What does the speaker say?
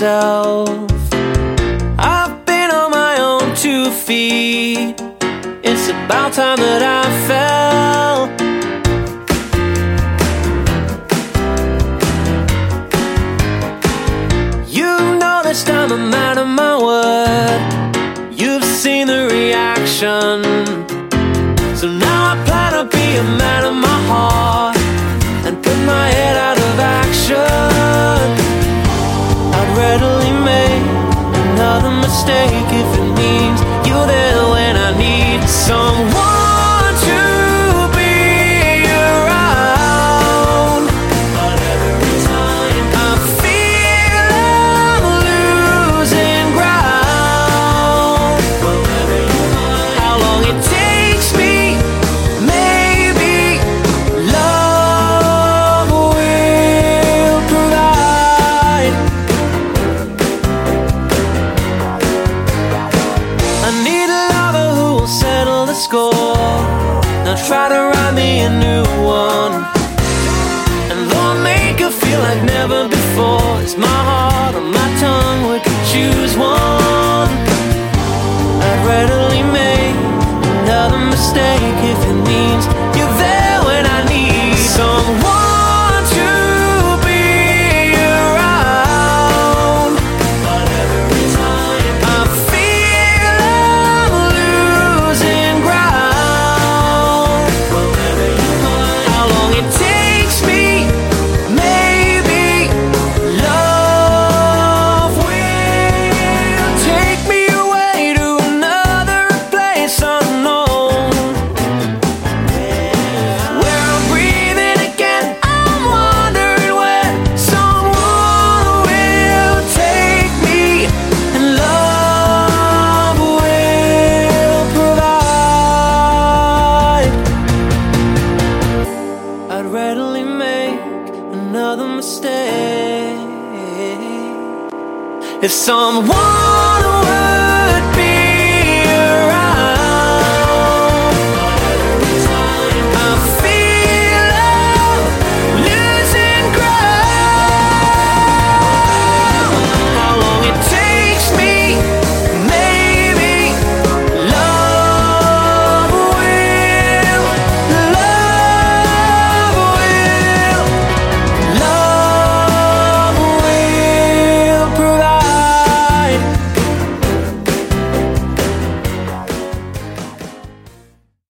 myself. I've been on my own 2 feet. It's about time that I fell. You've noticed I'm a man of my word. You've seen the reaction. So now I plan to be a man of my heart and put my head out of action. I'd readily make another mistake if it means you're there when I need someone to be around. But every time I feel I'm losing ground, wherever you are, how long it takes me, maybe love will provide. I need a lover who will settle the score, not try to write me a new one. And though I make her feel like never before, it's my heart or my tongue, we could choose one. I'd readily make another mistake if it means you're there when I need someone to be around. But every time I feel I'm losing ground, wherever you are, how long it takes me, maybe love will take me away to another place unknown, where I'm breathing again. I'm wondering where someone will take me, and love will provide. I'd readily make another mistake if someone